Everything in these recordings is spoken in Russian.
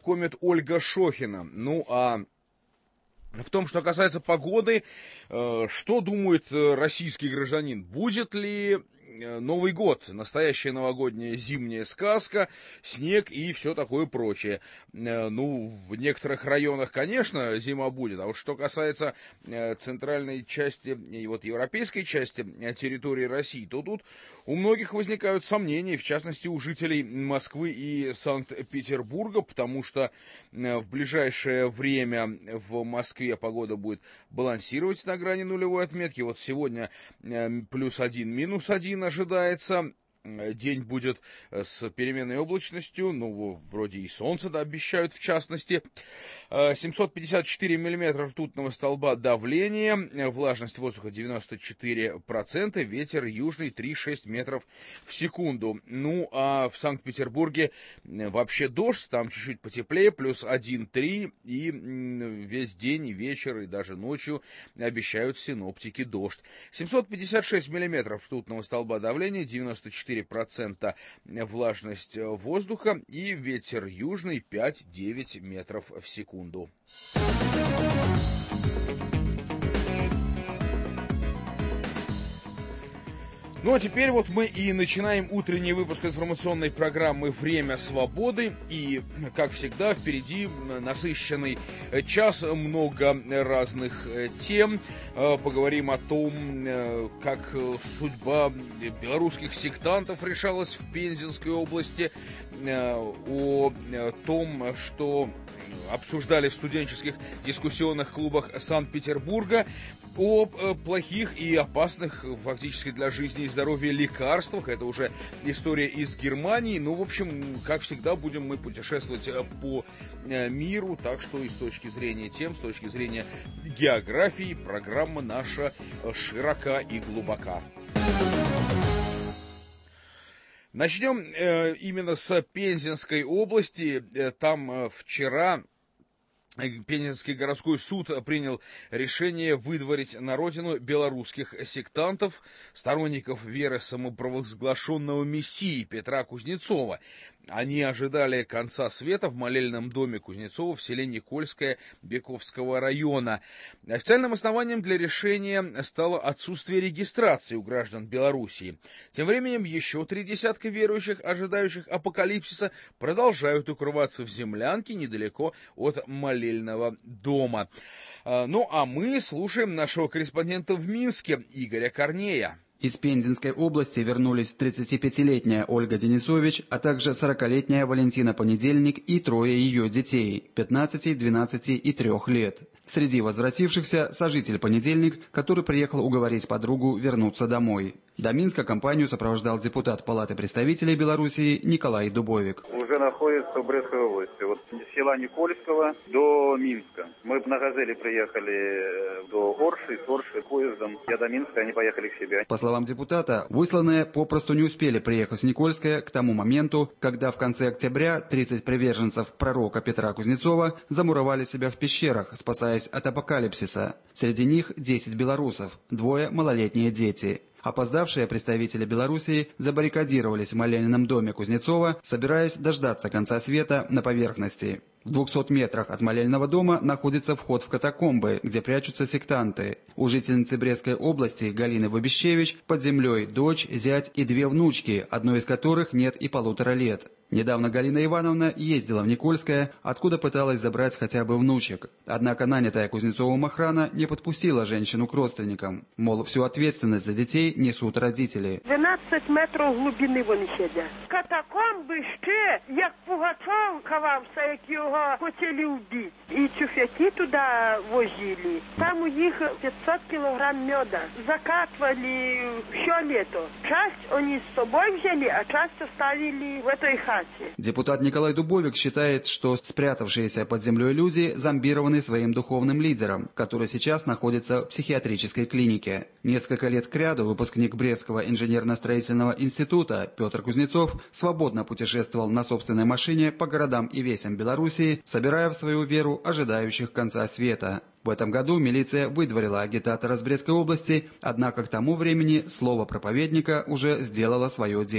познакомит Ольга Шохина. Ну, а в том, что касается погоды, что думает российский гражданин? Будет ли Новый год, настоящая новогодняя зимняя сказка, снег и все такое прочее? Ну, в некоторых районах, конечно, зима будет, а вот что касается центральной части и вот европейской части территории России, то тут у многих возникают сомнения, в частности, у жителей Москвы и Санкт-Петербурга, потому что в ближайшее время в Москве погода будет балансировать на грани нулевой отметки. Вот сегодня +1, -1 ожидается. День будет с переменной облачностью, ну, вроде и солнце, да, обещают в частности. 754 миллиметра ртутного столба давления, влажность воздуха 94%, ветер южный 3,6 метров в секунду. Ну, а в Санкт-Петербурге вообще дождь, там чуть-чуть потеплее, +1,3, и весь день, и вечер, и даже ночью обещают синоптики дождь. 756 миллиметров ртутного столба давления, 94% влажность воздуха и ветер южный 5-9 метров в секунду. Ну а теперь вот мы и начинаем утренний выпуск информационной программы «Время свободы». И, как всегда, впереди насыщенный час, много разных тем. Поговорим о том, как судьба белорусских сектантов решалась в Пензенской области, о том, что обсуждали в студенческих дискуссионных клубах Санкт-Петербурга, о плохих и опасных фактически для жизни и здоровья лекарствах. Это уже история из Германии. Ну, в общем, как всегда, будем мы путешествовать по миру. Так что и с точки зрения тем, с точки зрения географии, программа наша широка и глубока. Начнем именно с Пензенской области. Там вчера Пензенский городской суд принял решение выдворить на родину белорусских сектантов, сторонников веры самопровозглашенного мессии Петра Кузнецова. Они ожидали конца света в молельном доме Кузнецова в селе Никольское Бековского района. Официальным основанием для решения стало отсутствие регистрации у граждан Белоруссии. Тем временем еще 3 десятка верующих, ожидающих апокалипсиса, продолжают укрываться в землянке недалеко от молельного дома. Ну а мы слушаем нашего корреспондента в Минске Игоря Корнея. Из Пензенской области вернулись 35-летняя Ольга Денисович, а также 40-летняя Валентина Понедельник и 3 ее детей – 15, 12 и 3 лет. Среди возвратившихся сожитель Понедельник, который приехал уговорить подругу вернуться домой. До Минска компанию сопровождал депутат Палаты представителей Белоруссии Николай Дубовик. Уже находится в Брестской области, вот с села Никольского до Минска. Мы на «Газели» приехали до Орши, с Орши поездом. Я до Минска, они поехали к себе. По словам депутата, высланные попросту не успели приехать в Никольское к тому моменту, когда в конце октября 30 приверженцев пророка Петра Кузнецова замуровали себя в пещерах, спасаясь от апокалипсиса. Среди них 10 белорусов, 2 малолетние дети. Опоздавшие представители Белоруссии забаррикадировались в молельном доме Кузнецова, собираясь дождаться конца света на поверхности. В 200 метрах от молельного дома находится вход в катакомбы, где прячутся сектанты. У жительницы Брестской области Галины Вобищевич под землей дочь, зять и 2 внучки, одной из которых нет и 1,5 лет. Недавно Галина Ивановна ездила в Никольское, откуда пыталась забрать хотя бы внучек. Однако нанятая Кузнецовым охрана не подпустила женщину к родственникам. Мол, всю ответственность за детей несут родители. 12 метрів глибини вони сидять. Катакомби ще, як Пугачов ховався, як його хотіли вбити. І тюфяки туди возили. Там у них 500 кілограм меда. Закатывали все лето. Часть они с собой взяли, а часть оставили в этой хате. Депутат Николай Дубовик считает, что спрятавшиеся под землей люди зомбированы своим духовным лидером, который сейчас находится в психиатрической клинике. Несколько лет кряду выпускник Брестского инженерно-строительного института Петр Кузнецов свободно путешествовал на собственной машине по городам и весям Белоруссии, собирая в свою веру ожидающих конца света. В этом году милиция выдворила агитатора с Брестской области, однако к тому времени слово проповедника уже сделало свое дело.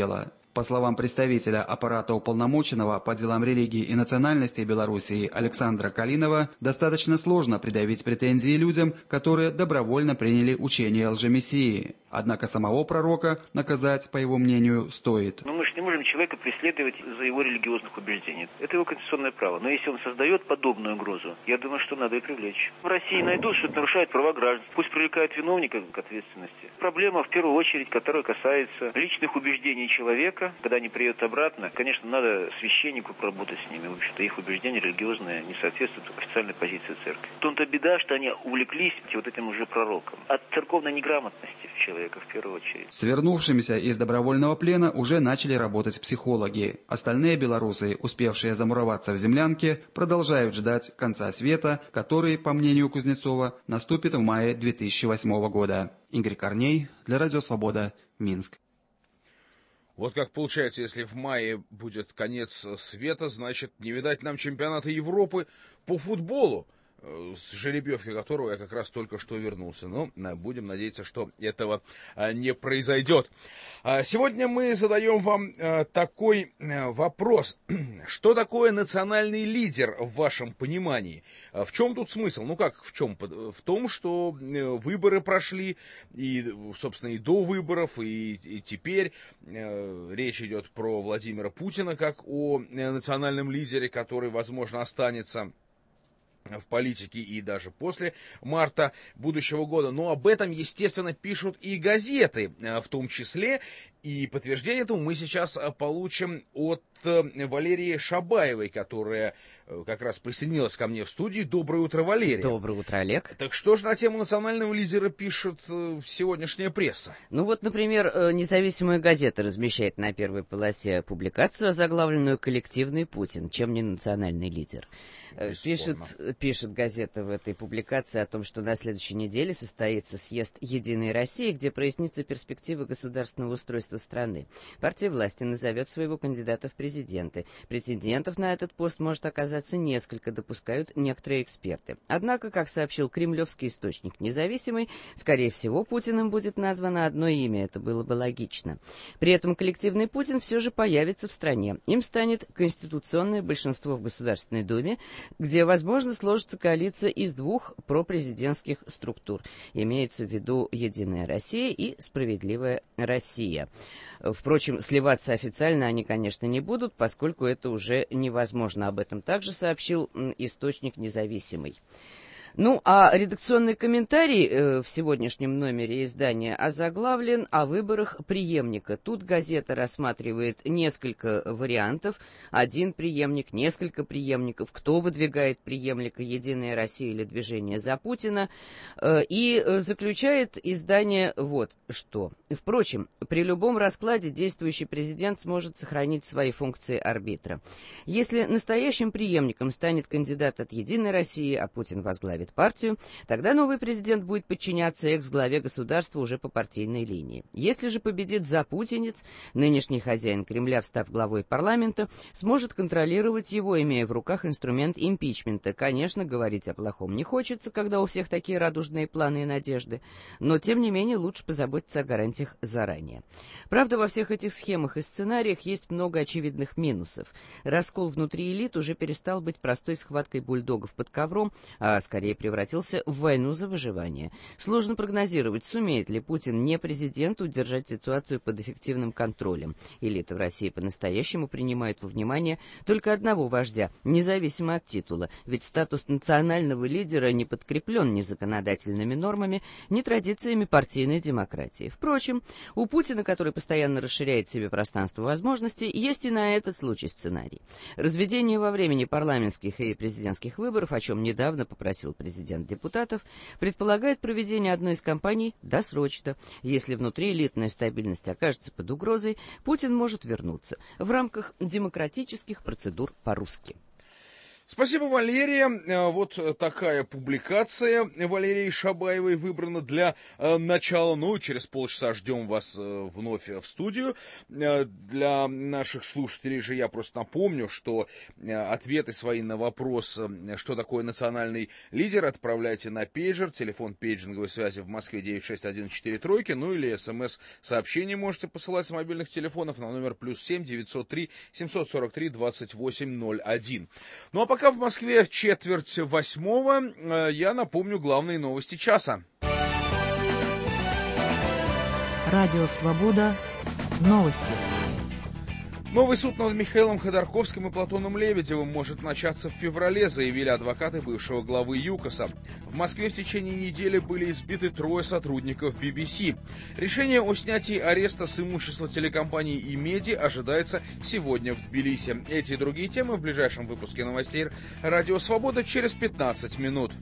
По словам представителя аппарата уполномоченного по делам религии и национальности Белоруссии Александра Калинова, достаточно сложно предъявить претензии людям, которые добровольно приняли учение лжемессии. Однако самого пророка наказать, по его мнению, стоит. Но мы же не можем человека преследовать за его религиозных убеждений. Это его конституционное право. Но если он создает подобную угрозу, я думаю, что надо и привлечь. В России найдут, что это нарушает права граждан. Пусть привлекают виновника к ответственности. Проблема, в первую очередь, которая касается личных убеждений человека. Когда они приедут обратно, конечно, надо священнику поработать с ними. В общем-то, их убеждения религиозные не соответствуют официальной позиции церкви. В том-то беда, что они увлеклись вот этим уже пророком. От церковной неграмотности человека, в первую очередь. С вернувшимися из добровольного плена уже начали работать психологи. Остальные белорусы, успевшие замуроваться в землянке, продолжают ждать конца света, который, по мнению Кузнецова, наступит в мае 2008 года. Игорь Корней, для Радио Свобода, Минск. Вот как получается, если в мае будет конец света, значит, не видать нам чемпионата Европы по футболу, с жеребьевки которого я как раз только что вернулся. Но будем надеяться, что этого не произойдет. Сегодня мы задаем вам такой вопрос. Что такое национальный лидер в вашем понимании? В чем тут смысл? Ну как в чем? В том, что выборы прошли, и, собственно, и до выборов, и теперь речь идет про Владимира Путина как о национальном лидере, который, возможно, останется в политике и даже после марта будущего года. Но об этом, естественно, пишут и газеты в том числе. И подтверждение этому мы сейчас получим от Валерии Шабаевой, которая как раз присоединилась ко мне в студии. Доброе утро, Валерия. Доброе утро, Олег. Так что же на тему национального лидера пишет сегодняшняя пресса? Ну вот, например, независимая газета размещает на первой полосе публикацию, озаглавленную «Коллективный Путин. Чем не национальный лидер?». Пишет газета в этой публикации о том, что на следующей неделе состоится съезд «Единой России», где прояснится перспективы государственного устройства страны. Партия власти назовет своего кандидата в президенты. Претендентов на этот пост может оказаться несколько, допускают некоторые эксперты. Однако, как сообщил кремлевский источник «Независимый», скорее всего, Путиным будет названо одно имя, это было бы логично. При этом коллективный Путин все же появится в стране. Им станет конституционное большинство в Государственной Думе, где, возможно, сложится коалиция из двух пропрезидентских структур. Имеется в виду «Единая Россия» и «Справедливая Россия». Впрочем, сливаться официально они, конечно, не будут, поскольку это уже невозможно. Об этом также сообщил источник «Независимый». Ну, а редакционный комментарий в сегодняшнем номере издания озаглавлен «О выборах преемника». Тут газета рассматривает несколько вариантов. Один преемник, несколько преемников, кто выдвигает преемника, «Единая Россия» или «Движение за Путина». И заключает издание вот что. Впрочем, при любом раскладе действующий президент сможет сохранить свои функции арбитра. Если настоящим преемником станет кандидат от «Единой России», а Путин возглавит партию, тогда новый президент будет подчиняться экс-главе государства уже по партийной линии. Если же победит запутинец, нынешний хозяин Кремля, встав главой парламента, сможет контролировать его, имея в руках инструмент импичмента. Конечно, говорить о плохом не хочется, когда у всех такие радужные планы и надежды, но, тем не менее, лучше позаботиться о гарантиях заранее. Правда, во всех этих схемах и сценариях есть много очевидных минусов. Раскол внутри элит уже перестал быть простой схваткой бульдогов под ковром, а скорее превратился в войну за выживание. Сложно прогнозировать, сумеет ли Путин, не президент, удержать ситуацию под эффективным контролем. Элита в России по-настоящему принимает во внимание только одного вождя, независимо от титула, ведь статус национального лидера не подкреплен ни законодательными нормами, ни традициями партийной демократии. Впрочем, у Путина, который постоянно расширяет себе пространство возможностей, есть и на этот случай сценарий. Разведение во времени парламентских и президентских выборов, о чем недавно попросил президент депутатов, предполагает проведение одной из кампаний досрочно. Если внутри элитная стабильность окажется под угрозой, Путин может вернуться в рамках демократических процедур по-русски. Спасибо, Валерия. Вот такая публикация Валерии Шабаевой выбрана для начала. Ну, через полчаса ждем вас вновь в студию. Для наших слушателей же я просто напомню, что ответы свои на вопрос, что такое национальный лидер, отправляйте на пейджер, телефон пейджинговой связи в Москве 96143, ну или смс-сообщение можете посылать с мобильных телефонов на номер +7 903 743 2801. Ну а пока в Москве 7:45, я напомню главные новости часа. Радио «Свобода». Новости. Новый суд над Михаилом Ходорковским и Платоном Лебедевым может начаться в феврале, заявили адвокаты бывшего главы ЮКОСа. В Москве в течение недели были избиты 3 сотрудников BBC. Решение о снятии ареста с имущества телекомпании «Имеди» ожидается сегодня в Тбилиси. Эти и другие темы в ближайшем выпуске новостей «Радио Свобода» через 15 минут.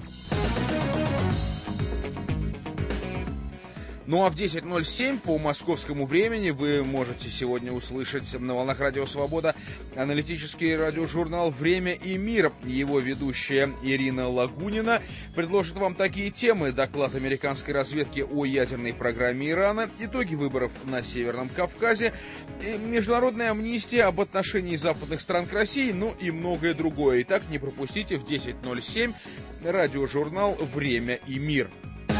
Ну а в 10:07 по московскому времени вы можете сегодня услышать на волнах Радио Свобода аналитический радиожурнал «Время и мир». Его ведущая Ирина Лагунина предложит вам такие темы: доклад американской разведки о ядерной программе Ирана, итоги выборов на Северном Кавказе, международная амнистия об отношении западных стран к России, ну и многое другое. Итак, не пропустите в 10:07 радиожурнал «Время и мир».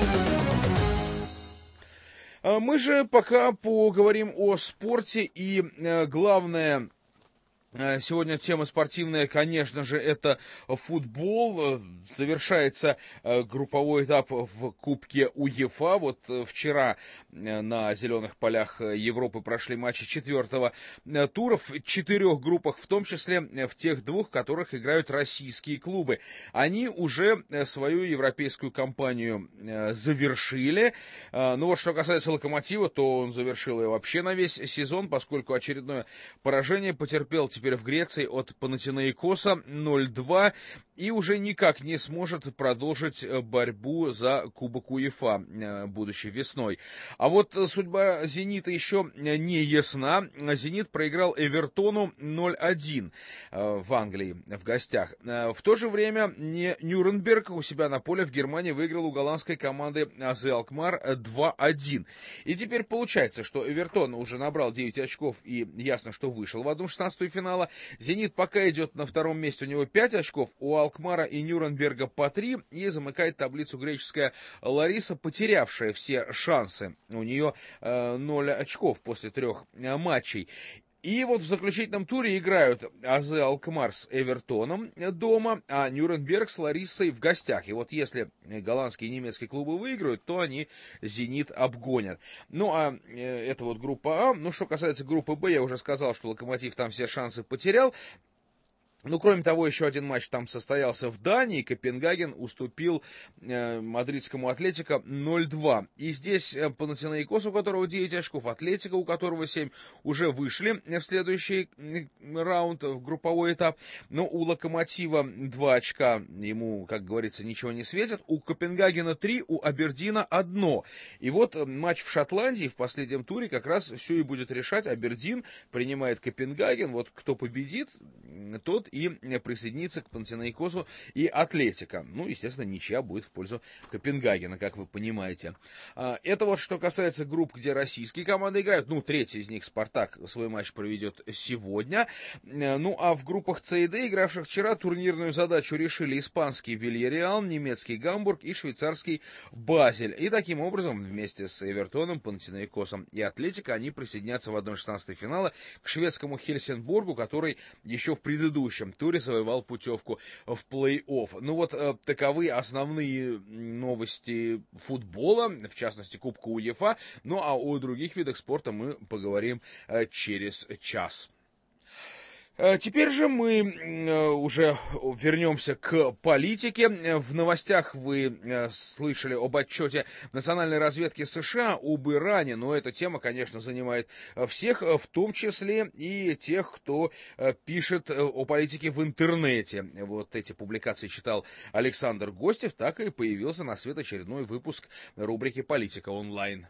Мы же пока поговорим о спорте, и главное... Сегодня тема спортивная, конечно же, это футбол. Завершается групповой этап в Кубке УЕФА. Вот вчера на зеленых полях Европы прошли матчи 4-го тура в 4 группах, в том числе в тех 2, в которых играют российские клубы. Они уже свою европейскую кампанию завершили. Ну вот что касается «Локомотива», то он завершил ее вообще на весь сезон, поскольку очередное поражение потерпел теперь в Греции от Панатинаикоса 0-2 и уже никак не сможет продолжить борьбу за Кубок УЕФА будущей весной. А вот судьба «Зенита» еще не ясна. «Зенит» проиграл «Эвертону» 0-1 в Англии в гостях. В то же время Нюрнберг у себя на поле в Германии выиграл у голландской команды АЗ Алкмар 2-1. И теперь получается, что «Эвертон» уже набрал 9 очков и ясно, что вышел в 1/16 финала. «Зенит» пока идет на 2-м месте, у него 5 очков, у Алкмара и Нюрнберга по 3, и замыкает таблицу греческая Лариса, потерявшая все шансы. У нее 0 очков после 3 матчей. И вот в заключительном туре играют АЗ Алкмар с Эвертоном дома, а Нюрнберг с Ларисой в гостях. И вот если голландские и немецкие клубы выиграют, то они «Зенит» обгонят. Ну а это вот группа А. Ну что касается группы Б, я уже сказал, что «Локомотив» там все шансы потерял. Ну, кроме того, еще один матч там состоялся в Дании. Копенгаген уступил мадридскому «Атлетико» 0-2. И здесь Панатинаикос, у которого 9 очков, «Атлетико», у которого 7, уже вышли в следующий раунд, в групповой этап. Но у «Локомотива» 2 очка, ему, как говорится, ничего не светит. У Копенгагена 3, у Абердина 1. И вот матч в Шотландии в последнем туре как раз все и будет решать. Абердин принимает Копенгаген. Вот кто победит, тот и присоединиться к Панатинаикосу и «Атлетико». Ну, естественно, ничья будет в пользу Копенгагена, как вы понимаете. Это вот что касается групп, где российские команды играют. Ну, третий из них, «Спартак», свой матч проведет сегодня. Ну, а в группах С и Д, игравших вчера, турнирную задачу решили испанский «Вильяреал», немецкий «Гамбург» и швейцарский «Базель». И таким образом, вместе с «Эвертоном», Панатинаикосом и «Атлетико» они присоединятся в 1/16 финала к шведскому «Хельсинбургу», который еще в предыдущем туре завоевал путевку в плей-офф. Ну вот таковы основные новости футбола, в частности Кубка УЕФА. Ну а о других видах спорта мы поговорим через час. Теперь же мы уже вернемся к политике. В новостях вы слышали об отчете национальной разведки США об Иране, но эта тема, конечно, занимает всех, в том числе и тех, кто пишет о политике в интернете. Вот эти публикации читал Александр Гостев, так и появился на свет очередной выпуск рубрики «Политика онлайн».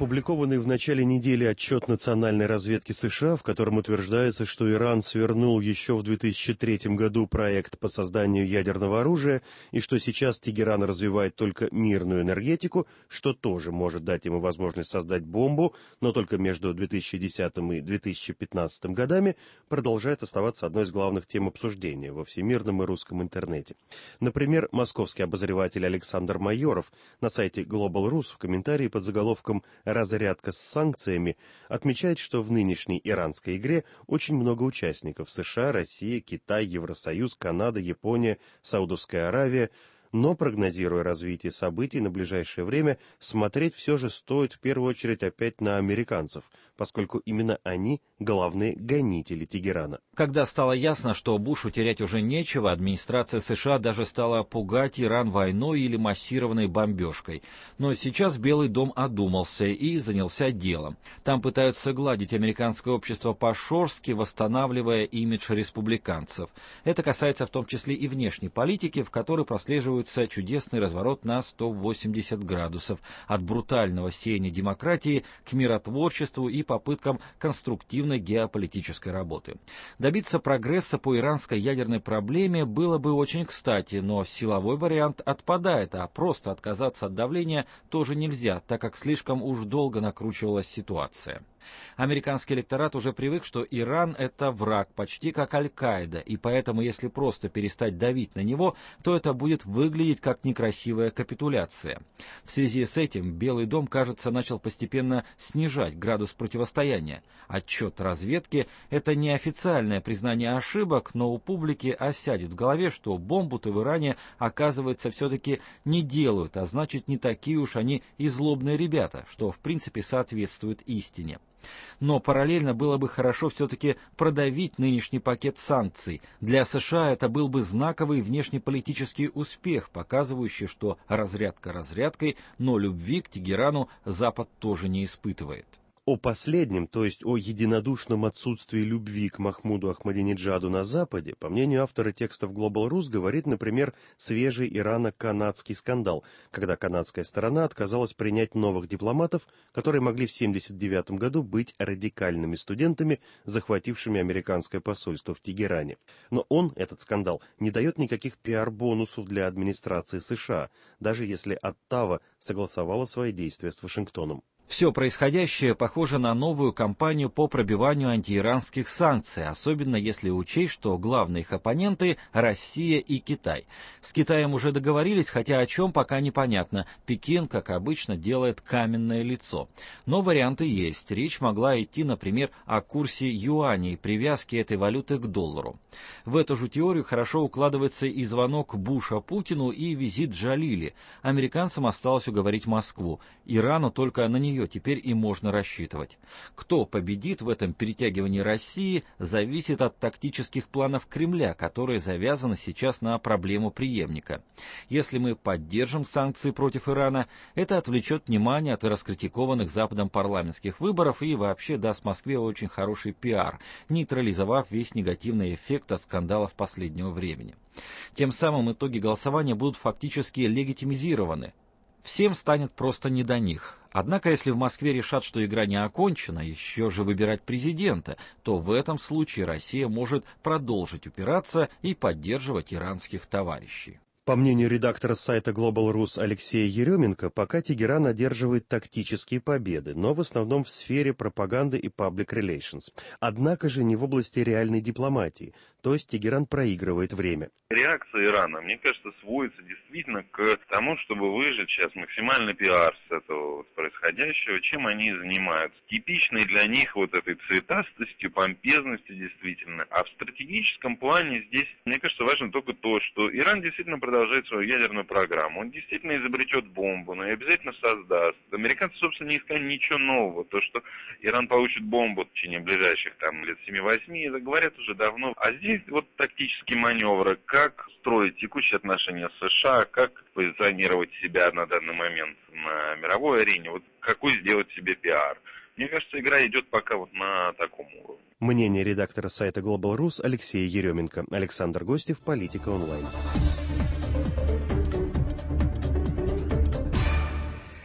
Опубликованный в начале недели отчет национальной разведки США, в котором утверждается, что Иран свернул еще в 2003 году проект по созданию ядерного оружия и что сейчас Тегеран развивает только мирную энергетику, что тоже может дать ему возможность создать бомбу, но только между 2010 и 2015 годами, продолжает оставаться одной из главных тем обсуждения во всемирном и русском интернете. Например, московский обозреватель Александр Майоров на сайте Global Rus в комментарии под заголовком «Разрядка с санкциями» отмечает, что в нынешней иранской игре очень много участников: США, Россия, Китай, Евросоюз, Канада, Япония, Саудовская Аравия. Но, прогнозируя развитие событий на ближайшее время, смотреть все же стоит в первую очередь опять на американцев, поскольку именно они главные гонители Тегерана. Когда стало ясно, что Бушу терять уже нечего, администрация США даже стала пугать Иран войной или массированной бомбежкой. Но сейчас Белый дом одумался и занялся делом. Там пытаются гладить американское общество по-шорски, восстанавливая имидж республиканцев. Это касается в том числе и внешней политики, в которой прослеживаются чудесный разворот на 180 градусов от брутального сеяния демократии к миротворчеству и попыткам конструктивной геополитической работы. Добиться прогресса по иранской ядерной проблеме было бы очень кстати, но силовой вариант отпадает, а просто отказаться от давления тоже нельзя, так как слишком уж долго накручивалась ситуация. Американский электорат уже привык, что Иран — это враг, почти как Аль-Каида, и поэтому, если просто перестать давить на него, то это будет выглядеть как некрасивая капитуляция. В связи с этим Белый дом, кажется, начал постепенно снижать градус противостояния. Отчет разведки — это неофициальное признание ошибок, но у публики осядет в голове, что бомбу-то в Иране, оказывается, все-таки не делают, а значит, не такие уж они и злобные ребята, что в принципе соответствует истине. Но параллельно было бы хорошо все-таки продавить нынешний пакет санкций. Для США это был бы знаковый внешнеполитический успех, показывающий, что разрядка разрядкой, но любви к Тегерану Запад тоже не испытывает. О последнем, то есть о единодушном отсутствии любви к Махмуду Ахмадинеджаду на Западе, по мнению автора текстов Global Rus, говорит, например, свежий ирано-канадский скандал, когда канадская сторона отказалась принять новых дипломатов, которые могли в 1979 году быть радикальными студентами, захватившими американское посольство в Тегеране. Но этот скандал, не дает никаких пиар-бонусов для администрации США, даже если Оттава согласовала свои действия с Вашингтоном. Все происходящее похоже на новую кампанию по пробиванию антииранских санкций, особенно если учесть, что главные их оппоненты – Россия и Китай. С Китаем уже договорились, хотя о чем пока непонятно. Пекин, как обычно, делает каменное лицо. Но варианты есть. Речь могла идти, например, о курсе юаня и привязке этой валюты к доллару. В эту же теорию хорошо укладывается и звонок Буша Путину, и визит Джалили. Американцам осталось уговорить Москву. Ирану только на нее теперь и можно рассчитывать. Кто победит в этом перетягивании России, зависит от тактических планов Кремля, которые завязаны сейчас на проблему преемника. Если мы поддержим санкции против Ирана, это отвлечет внимание от раскритикованных Западом парламентских выборов и вообще даст Москве очень хороший пиар, нейтрализовав весь негативный эффект от скандалов последнего времени. Тем самым итоги голосования будут фактически легитимизированы. Всем станет просто не до них. Однако, если в Москве решат, что игра не окончена, еще же выбирать президента, то в этом случае Россия может продолжить упираться и поддерживать иранских товарищей. По мнению редактора сайта Global Rus Алексея Еременко, пока Тегеран одерживает тактические победы, но в основном в сфере пропаганды и public relations. Однако же не в области реальной дипломатии, то есть Тегеран проигрывает время. Реакция Ирана, мне кажется, сводится действительно к тому, чтобы выжать сейчас максимальный пиар с этого происходящего, чем они и занимаются. Типичной для них вот этой цветастостью, помпезностью действительно. А в стратегическом плане здесь, мне кажется, важно только то, что Иран действительно продолжает свою ядерную программу. Он действительно изобретет бомбу, но и обязательно создаст. Американцы, собственно, не искали ничего нового. То, что Иран получит бомбу в течение ближайших лет 7-8, это говорят уже давно. А здесь вот тактические маневры, как строить текущие отношения с США, как позиционировать себя на данный момент на мировой арене, вот какой сделать себе пиар. Мне кажется, игра идет пока вот на таком уровне. Мнение редактора сайта Global Rus Алексея Еременко. Александр Гостев, Политика онлайн. Да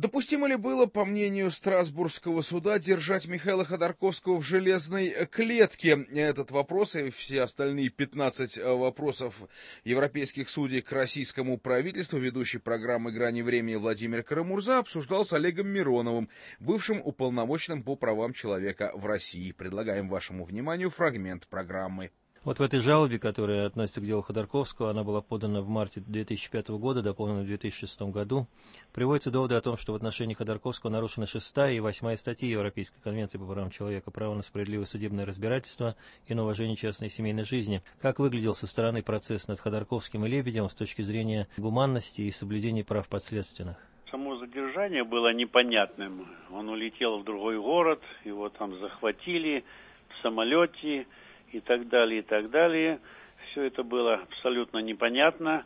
Допустимо ли было, по мнению Страсбургского суда, держать Михаила Ходорковского в железной клетке? Этот вопрос и все остальные 15 вопросов европейских судей к российскому правительству ведущий программы «Грани времени» Владимир Карамурза обсуждал с Олегом Мироновым, бывшим уполномоченным по правам человека в России. Предлагаем вашему вниманию фрагмент программы. Вот в этой жалобе, которая относится к делу Ходорковского, она была подана в марте 2005 года, дополнена в 2006 году, приводятся доводы о том, что в отношении Ходорковского нарушены 6 и 8 статьи Европейской конвенции по правам человека, право на справедливое судебное разбирательство и на уважение частной и семейной жизни. Как выглядел со стороны процесс над Ходорковским и Лебедем с точки зрения гуманности и соблюдения прав подследственных? Само задержание было непонятным. Он улетел в другой город, его там захватили в самолете, и так далее, и так далее. Все это было абсолютно непонятно,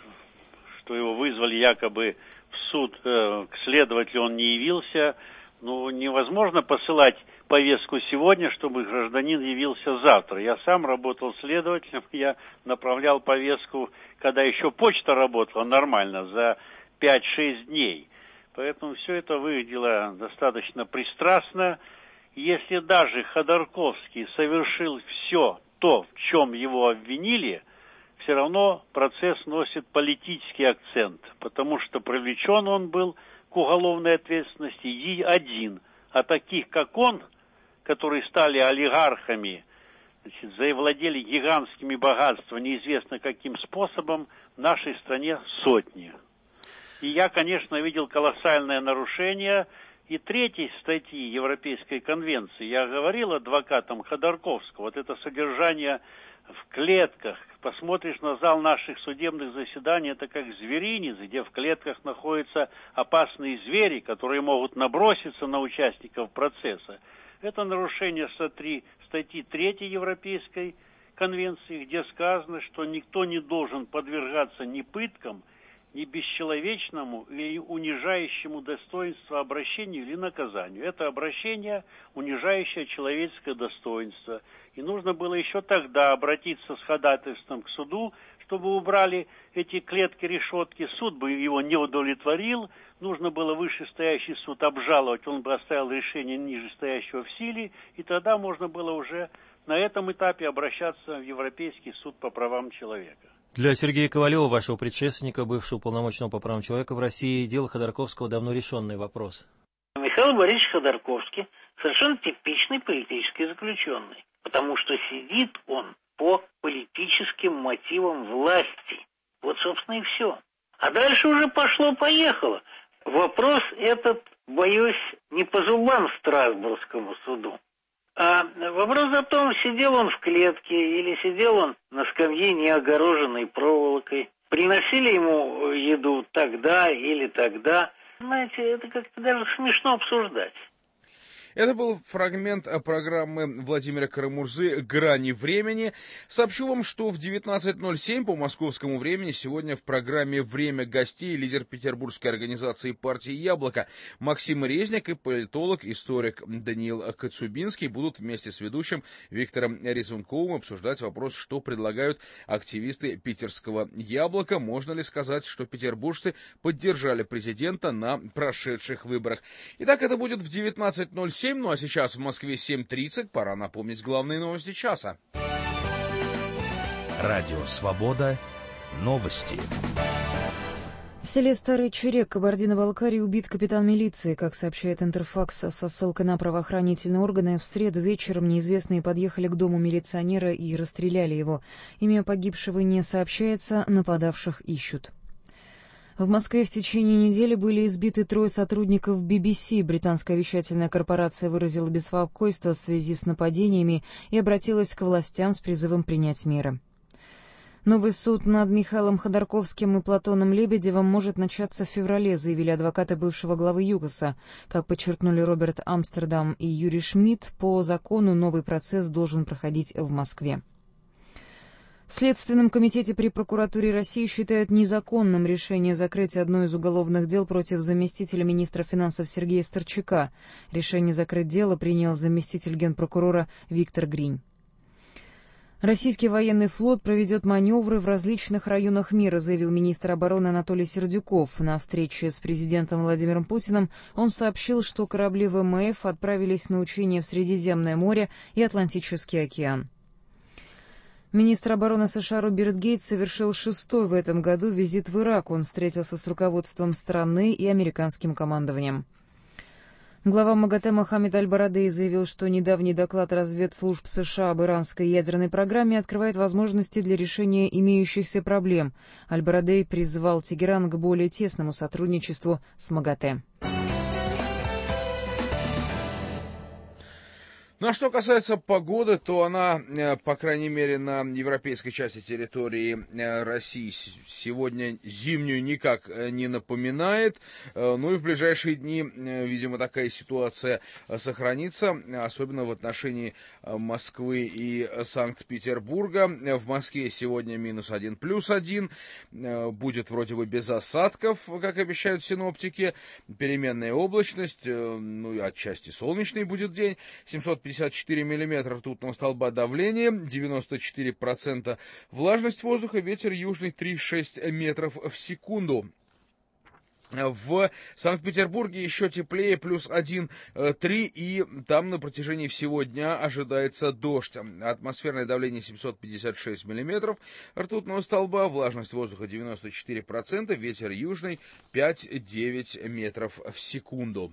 что его вызвали якобы в суд, к следователю он не явился. Ну, невозможно посылать повестку сегодня, чтобы гражданин явился завтра. Я сам работал следователем, я направлял повестку, когда еще почта работала нормально, за 5-6 дней. Поэтому все это выглядело достаточно пристрастно. Если даже Ходорковский совершил все то, в чем его обвинили, все равно процесс носит политический акцент, потому что привлечен он был к уголовной ответственности и один. А таких, как он, которые стали олигархами, значит, завладели гигантскими богатствами, неизвестно каким способом, в нашей стране сотни. И я, конечно, видел колоссальное нарушение и 3 статьи Европейской конвенции. Я говорил адвокатам Ходорковского, вот это содержание в клетках. Посмотришь на зал наших судебных заседаний, это как зверинец, где в клетках находятся опасные звери, которые могут наброситься на участников процесса. Это нарушение статьи 3 Европейской конвенции, где сказано, что никто не должен подвергаться ни пыткам, ни бесчеловечному или унижающему достоинство обращению или наказанию. Это обращение, унижающее человеческое достоинство. И нужно было еще тогда обратиться с ходатайством к суду, чтобы убрали эти клетки-решетки. Суд бы его не удовлетворил, нужно было вышестоящий суд обжаловать, он бы оставил решение нижестоящего в силе, и тогда можно было уже на этом этапе обращаться в Европейский суд по правам человека. Для Сергея Ковалева, вашего предшественника, бывшего уполномоченного по правам человека в России, дело Ходорковского давно решенный вопрос. Михаил Борисович Ходорковский совершенно типичный политический заключенный, потому что сидит он по политическим мотивам власти. Вот, собственно, и все. А дальше уже пошло-поехало. Вопрос этот, боюсь, не по зубам Страсбургскому суду. А вопрос о том, сидел он в клетке или сидел он на скамье, не огороженной проволокой. Приносили ему еду тогда или тогда. Знаете, это как-то даже смешно обсуждать. Это был фрагмент программы Владимира Карамурзы «Грани времени». Сообщу вам, что в 19:07 по московскому времени сегодня в программе «Время гостей» лидер петербургской организации партии «Яблоко» Максим Резник и политолог-историк Даниил Коцубинский будут вместе с ведущим Виктором Резунковым обсуждать вопрос, что предлагают активисты питерского «Яблока». Можно ли сказать, что петербуржцы поддержали президента на прошедших выборах? Итак, это будет в 19:07. Ну а сейчас в Москве 7:30. Пора напомнить главные новости часа. Радио «Свобода». Новости. В селе Старый Чурек Кабардино-Балкарии убит капитан милиции. Как сообщает Интерфакс со ссылкой на правоохранительные органы, в среду вечером неизвестные подъехали к дому милиционера и расстреляли его. Имя погибшего не сообщается, нападавших ищут. В Москве в течение недели были избиты 3 сотрудников BBC. Британская вещательная корпорация выразила беспокойство в связи с нападениями и обратилась к властям с призывом принять меры. Новый суд над Михаилом Ходорковским и Платоном Лебедевым может начаться в феврале, заявили адвокаты бывшего главы ЮКОСа. Как подчеркнули Роберт Амстердам и Юрий Шмидт, по закону новый процесс должен проходить в Москве. В Следственном комитете при прокуратуре России считают незаконным решение закрыть одно из уголовных дел против заместителя министра финансов Сергея Старчака. Решение закрыть дело принял заместитель генпрокурора Виктор Гринь. Российский военный флот проведет маневры в различных районах мира, заявил министр обороны Анатолий Сердюков. На встрече с президентом Владимиром Путиным он сообщил, что корабли ВМФ отправились на учения в Средиземное море и Атлантический океан. Министр обороны США Роберт Гейтс совершил 6-й в этом году визит в Ирак. Он встретился с руководством страны и американским командованием. Глава МАГАТЭ Мохаммед Аль-Барадей заявил, что недавний доклад разведслужб США об иранской ядерной программе открывает возможности для решения имеющихся проблем. Аль-Барадей призвал Тегеран к более тесному сотрудничеству с МАГАТЭ. Ну а что касается погоды, то она, по крайней мере, на европейской части территории России сегодня зимнюю никак не напоминает. Ну и в ближайшие дни, видимо, такая ситуация сохранится, особенно в отношении Москвы и Санкт-Петербурга. В Москве сегодня -1 +1, будет вроде бы без осадков, как обещают синоптики, переменная облачность, ну и отчасти солнечный будет день, 754 миллиметра ртутного столба давления, 94% влажность воздуха, ветер южный 3,6 метров в секунду. В Санкт-Петербурге еще теплее, +1,3, и там на протяжении всего дня ожидается дождь. Атмосферное давление 756 миллиметров ртутного столба, влажность воздуха 94%, ветер южный 5,9 метров в секунду.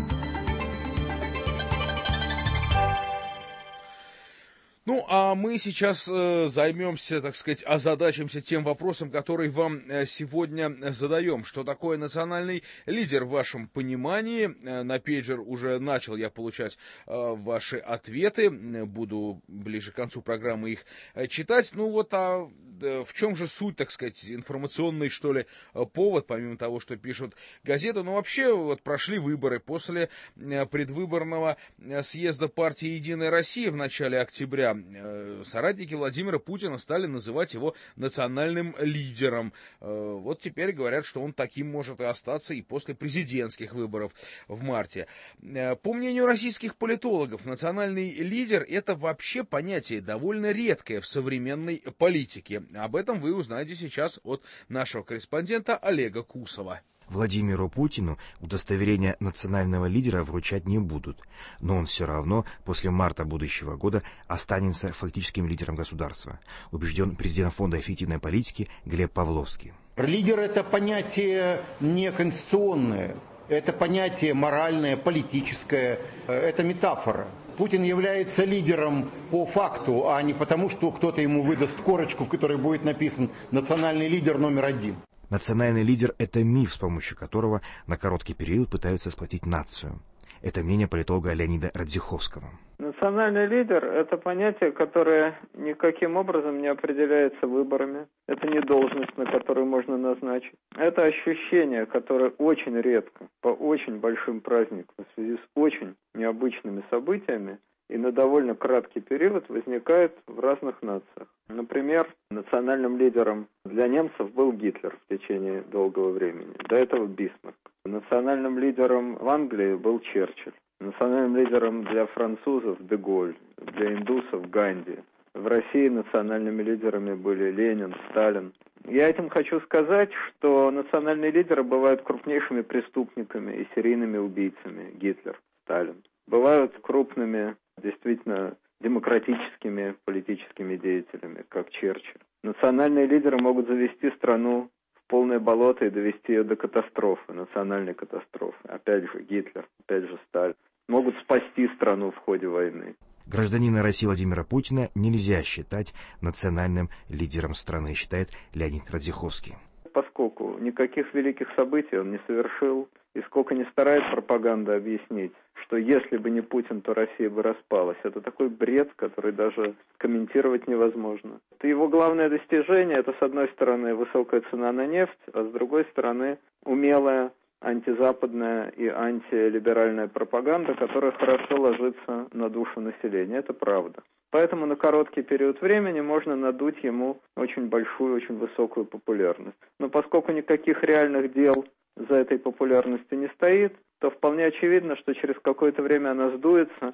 Ну, а мы сейчас займемся, так сказать, озадачимся тем вопросом, который вам сегодня задаем. Что такое национальный лидер в вашем понимании? На пейджер уже начал я получать ваши ответы. Буду ближе к концу программы их читать. Ну вот, а в чем же суть, так сказать, информационный, что ли, повод, помимо того, что пишут газеты? Ну, вообще, вот прошли выборы. После предвыборного съезда партии «Единая Россия» в начале октября соратники Владимира Путина стали называть его национальным лидером. Вот теперь говорят, что он таким может и остаться и после президентских выборов в марте. По мнению российских политологов, национальный лидер – это вообще понятие довольно редкое в современной политике. Об этом вы узнаете сейчас от нашего корреспондента Олега Кусова. Владимиру Путину удостоверение национального лидера вручать не будут, но он все равно после марта будущего года останется фактическим лидером государства, убежден президент Фонда эффективной политики Глеб Павловский. Лидер – это понятие не конституционное, это понятие моральное, политическое, это метафора. Путин является лидером по факту, а не потому, что кто-то ему выдаст корочку, в которой будет написан «национальный лидер номер 1». Национальный лидер – это миф, с помощью которого на короткий период пытаются сплотить нацию. Это мнение политолога Леонида Радзиховского. Национальный лидер – это понятие, которое никаким образом не определяется выборами. Это не должность, на которую можно назначить. Это ощущение, которое очень редко, по очень большим праздникам, в связи с очень необычными событиями, и на довольно краткий период возникает в разных нациях. Например, национальным лидером для немцев был Гитлер в течение долгого времени. До этого Бисмарк. Национальным лидером в Англии был Черчилль. Национальным лидером для французов де Голль, для индусов Ганди. В России национальными лидерами были Ленин, Сталин. Я этим хочу сказать, что национальные лидеры бывают крупнейшими преступниками и серийными убийцами. Гитлер, Сталин. Бывают крупными, действительно, демократическими политическими деятелями, как Черчилль. Национальные лидеры могут завести страну в полное болото и довести ее до катастрофы, национальной катастрофы. Опять же Гитлер, опять же Сталин. Могут спасти страну в ходе войны. Гражданина России Владимира Путина нельзя считать национальным лидером страны, считает Леонид Радзиховский. Поскольку никаких великих событий он не совершил, и сколько ни старается пропаганда объяснить, что если бы не Путин, то Россия бы распалась. Это такой бред, который даже комментировать невозможно. Его главное достижение – это, с одной стороны, высокая цена на нефть, а с другой стороны, умелая антизападная и антилиберальная пропаганда, которая хорошо ложится на душу населения. Это правда. Поэтому на короткий период времени можно надуть ему очень большую, очень высокую популярность. Но поскольку никаких реальных дел за этой популярностью не стоит, то вполне очевидно, что через какое-то время она сдуется,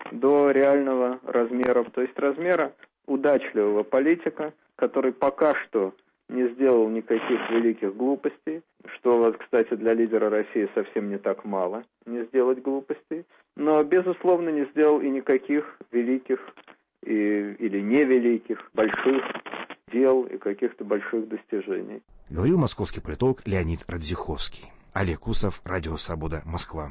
до реального размера, то есть размера удачливого политика, который пока что не сделал никаких великих глупостей, что, вот, кстати, для лидера России совсем не так мало, не сделать глупостей, но, безусловно, не сделал и никаких великих или невеликих, больших дел и каких-то больших достижений. Говорил московский политолог Леонид Радзиховский. Олег Усов, Радио Свобода, Москва.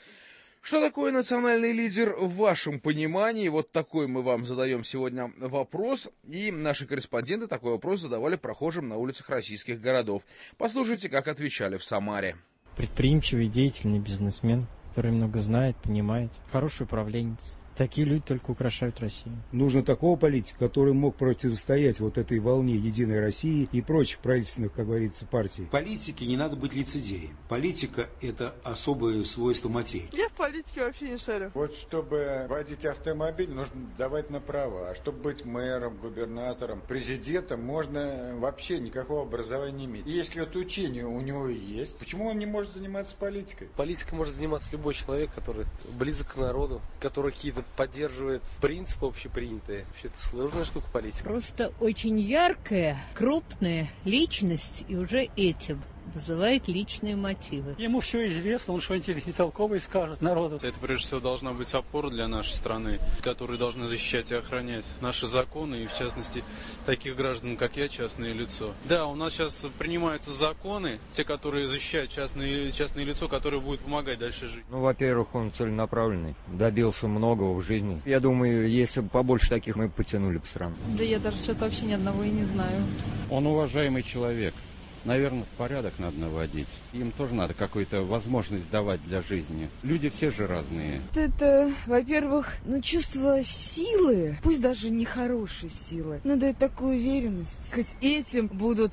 Что такое национальный лидер в вашем понимании? Вот такой мы вам задаем сегодня вопрос. И наши корреспонденты такой вопрос задавали прохожим на улицах российских городов. Послушайте, как отвечали в Самаре. Предприимчивый, деятельный бизнесмен, который много знает, понимает, хороший управленец. Такие люди только украшают Россию. Нужно такого политика, который мог противостоять вот этой волне Единой России и прочих правительственных, как говорится, партий. В политике не надо быть лицедеем. Политика – это особое свойство материи. Я в политике вообще не шарю. Вот чтобы водить автомобиль, нужно давать на права. А чтобы быть мэром, губернатором, президентом, можно вообще никакого образования не иметь. И если вот учение у него есть, почему он не может заниматься политикой? Политикой может заниматься любой человек, который близок к народу, который какие-то поддерживает принципы общепринятые. Вообще это сложная штука политика. Просто очень яркая, крупная личность, и уже этим вызывает личные мотивы. Ему все известно, он что-нибудь и толковый скажет народу. Это прежде всего должна быть опора для нашей страны, которые должны защищать и охранять наши законы, и в частности таких граждан, как я, частное лицо. Да, у нас сейчас принимаются законы, те, которые защищают частное лицо, которое будет помогать дальше жить. Ну, во-первых, он целенаправленный, добился многого в жизни. Я думаю, если бы побольше таких, мы потянули бы страну. Да я даже что-то вообще ни одного и не знаю. Он уважаемый человек. Наверное, порядок надо наводить. Им тоже надо какую-то возможность давать для жизни. Люди все же разные. Это, во-первых, чувство силы, пусть даже не хорошей силы, но дает такую уверенность. Хоть этим будут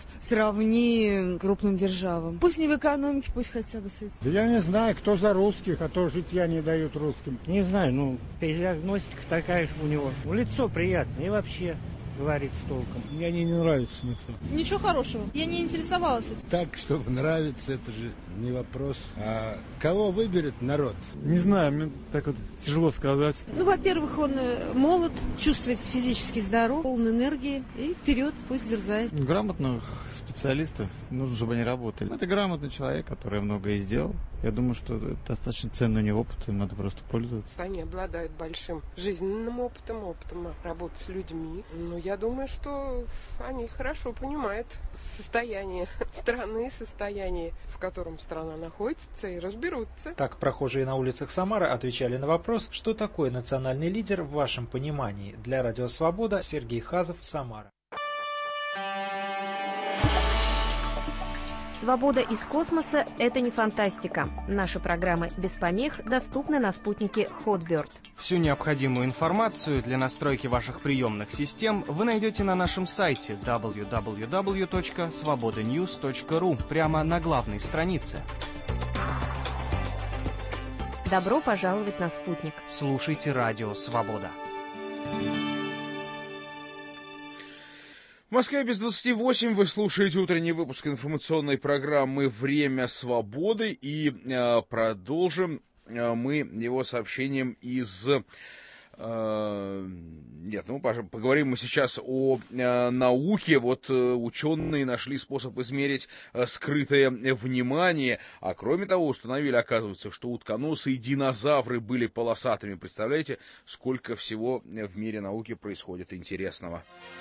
сравни крупным державам. Пусть не в экономике, пусть хотя бы с этим. Да я не знаю, кто за русских, а то житья не дают русским. Не знаю, диагностика такая же у него. Лицо приятное и вообще говорит с толком. Мне они не нравятся никто. Ничего хорошего. Я не интересовалась этим. Так, чтобы нравится, это же не вопрос. А кого выберет народ? Не знаю, мне так вот тяжело сказать. Во-первых, он молод, чувствует физически здоров, полон энергии и вперед, пусть дерзает. Грамотных специалистов нужно, чтобы они работали. Это грамотный человек, который многое сделал. Я думаю, что это достаточно ценный у него опыт, им надо просто пользоваться. Они обладают большим жизненным опытом работы с людьми. Но я думаю, что они хорошо понимают состояние страны, состояние, в котором страна находится, и разберутся. Так прохожие на улицах Самары отвечали на вопрос, что такое национальный лидер в вашем понимании. Для Радио Свобода Сергей Хазов, Самара. Свобода из космоса – это не фантастика. Наши программы без помех доступны на спутнике Hotbird. Всю необходимую информацию для настройки ваших приемных систем вы найдете на нашем сайте www.svobodanews.ru прямо на главной странице. Добро пожаловать на спутник. Слушайте Радио Свобода. В Москве без 28 вы слушаете утренний выпуск информационной программы «Время свободы», и продолжим мы его сообщением из... поговорим мы сейчас о науке. Вот ученые нашли способ измерить скрытое внимание, а кроме того установили, оказывается, что утконосые динозавры были полосатыми. Представляете, сколько всего в мире науки происходит интересного.